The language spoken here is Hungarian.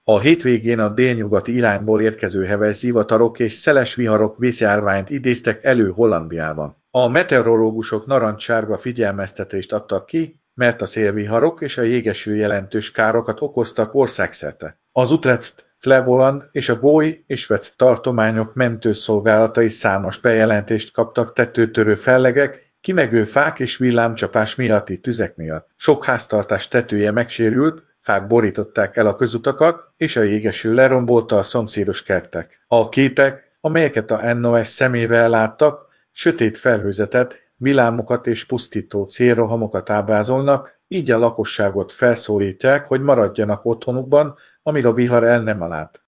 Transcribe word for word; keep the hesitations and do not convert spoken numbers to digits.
A hétvégén a délnyugati irányból érkező heves zivatarok és szeles viharok vészjárványt idéztek elő Hollandiában. A meteorológusok narancssárga figyelmeztetést adtak ki, mert a szélviharok és a jégeső jelentős károkat okoztak országszerte. Az Utrecht, Flevoland és a Gói és Vec tartományok mentőszolgálatai számos bejelentést kaptak tetőtörő fellegek, kimegő fák és villámcsapás miatti tüzek miatt. Sok háztartás tetője megsérült, fák borították el a közutakat, és a jégeső lerombolta a szomszédos kertek. A képek, amelyeket a en o es szemével láttak, sötét felhőzetet, villámokat és pusztító célrohamokat ábrázolnak, így a lakosságot felszólítják, hogy maradjanak otthonukban, amíg a vihar el nem állt.